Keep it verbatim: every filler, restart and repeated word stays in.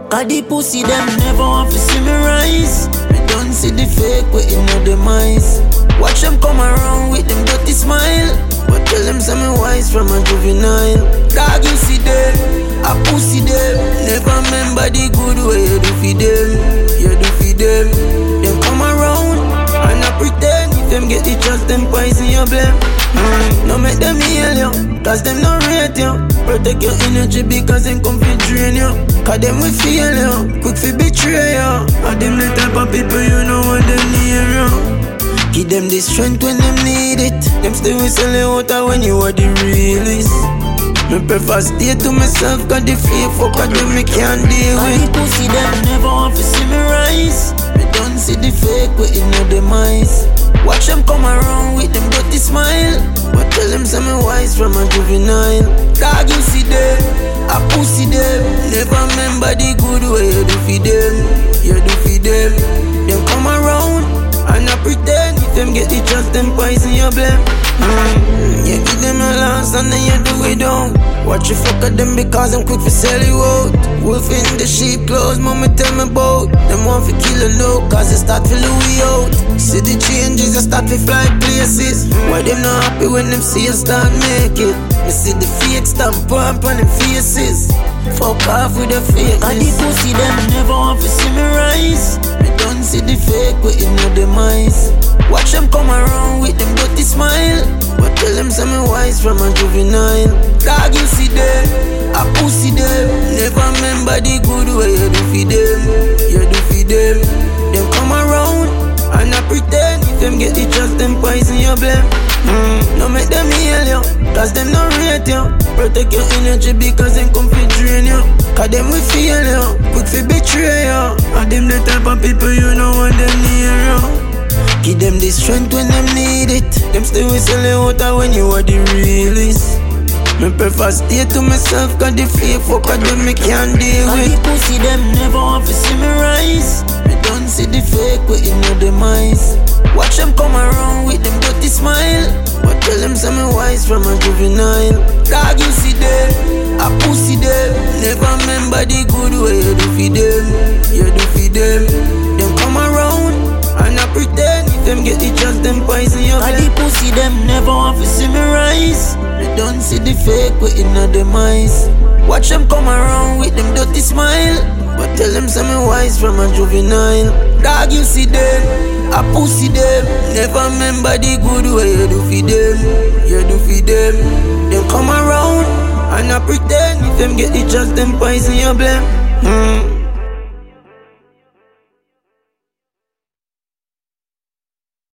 Cause the pussy them never want to see me rise. Me don't see the fake waiting on them eyes. Watch them come around with them dirty smile, but tell them some wise from a juvenile. Dog you see them, a pussy them. Never remember the good way you do for them. You do for them. Them come around and I pretend. If them get the chance, them poison your blame. Mm. No make them heal you, cause them no rate you. Protect your energy because them come fi drain you. Cause them will feel you, quick fi betray you. And them the type of people you know what they near you. Give them the strength when them need it. Them still will sell you out when you are the realest. Me prefer stay to myself, cause the fear fuck of them me can't deal with. And the pussy them never want to see me rise. Me don't see the fake waiting on them eyes. Watch them come around with them dirty smile, but tell them some wise from a juvenile. Dog you see them, a pussy them. Never remember the good way you do for them. You do for them. Them come around and I pretend. If them get the chance, them poison your blame. Mm. You give them a last and then you do it down. Watch you fuck at them because I'm quick for sell you out. Wolf in the sheep clothes, mama tell me about. Them want to kill a low cause they start to Louis out. See the changes, they start to fly places. Why them not happy when them see us start make it? Me see the fake stamp pump on them faces. Fuck off with the fake. And the pussy them never want to see me rise. Me don't see the fake waiting on them eyes. Watch them come around with them dirty smile, but tell them some wise from a juvenile. Dog you see them, a pussy them. Never remember the good way you do for them. You do for them. Them come around and I pretend. If them get the chance, them poison your blame. Mm. No make them heal you, cause them no rate you. Protect your energy because them come fi drain you. Cause them will feel you, quick fi betray you. And them the type of people you know when they near you. Give them the strength when them need it. Them still will sell you out when you are the realest. Me prefer stay to myself cause the fear fuck of them me can't deal with. And the pussy them never want to see me rise. Me don't see the fake waiting on them eyes. Watch them come around with them dirty smile, but tell them some wise from a juvenile. Dog you see them, a pussy them. Never remember the good way you do for them. You do for them. Them come around and I pretend. If them get the chance, them poison your blame. And the pussy them never want to see me rise. They don't see the fake waiting on them eyes. Watch them come around with them dirty smile, but tell them some wise from a juvenile. Dog you see them, a pussy them. Never remember the good way you do for them. You do for them. Them come around and I pretend. If them get the chance, them poison your blame. Mm.